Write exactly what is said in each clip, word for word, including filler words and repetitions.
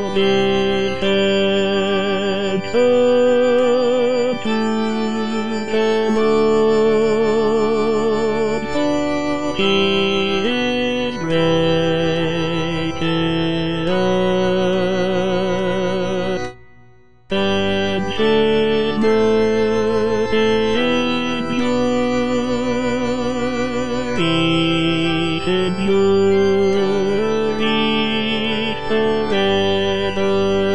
his head up to the moon, for he is gracious, and his mercy endures, endures forever,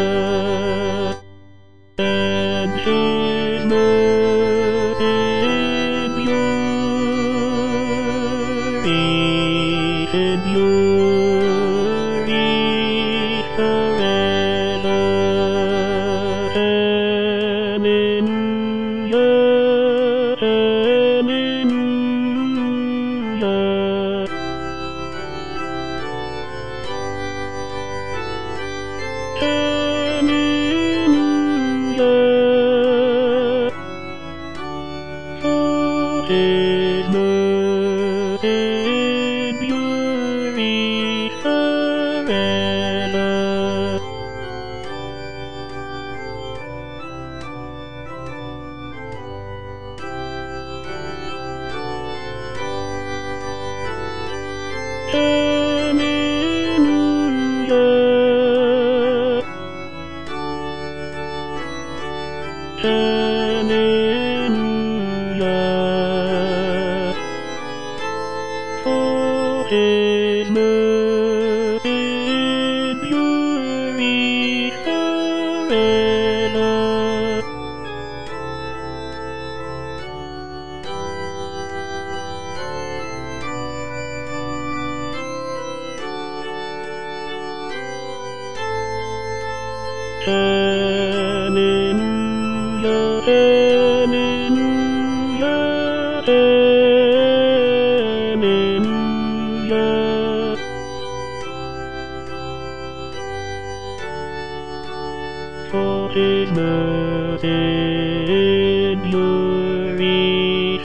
and his mercy endures, endures forever. Hallelujah, for his mercy endures forever. Hallelujah, hallelujah, for his mercy endures forever. Hallelujah, hallelujah, hallelujah, for his mercy endures.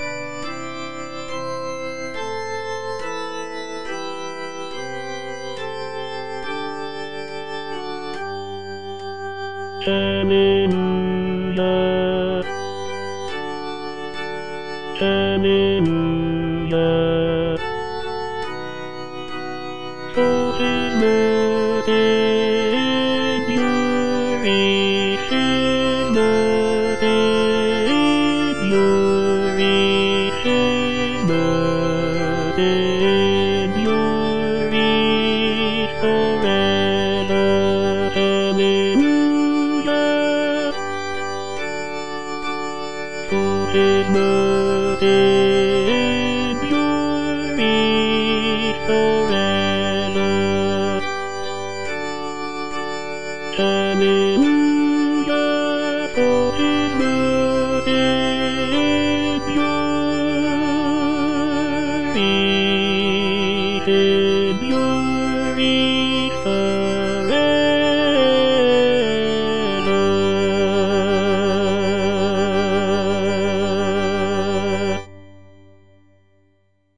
Hallelujah, hallelujah, for his mercy endures, his mercy endures, his mercy endures forever. Hallelujah, for his mercy endures forever. Hallelujah, for his mercy